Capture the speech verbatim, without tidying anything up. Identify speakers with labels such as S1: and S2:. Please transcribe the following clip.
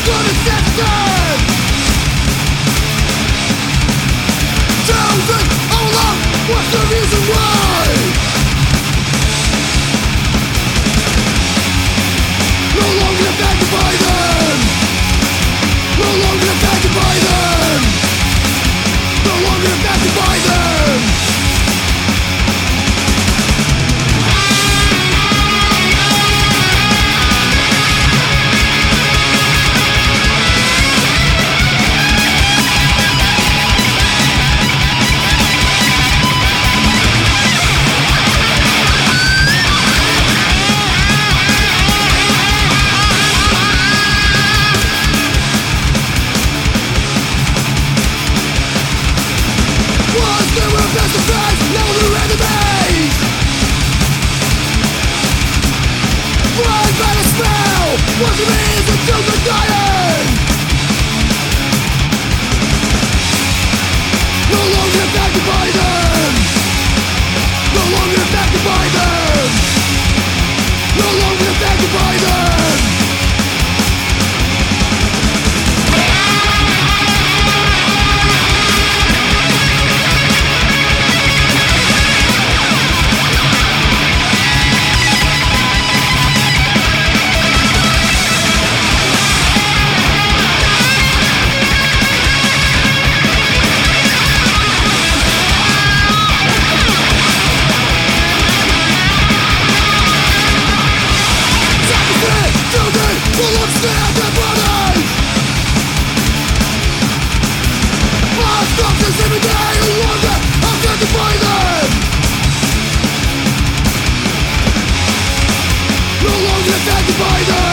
S1: What's the reason why? No longer affected by them. No longer affected by them. No longer affected by them. What it means until the dying. No longer affected by them. No longer affected by them. No longer affected by them. Every day longer, I'm going to find them. No longer affected by them.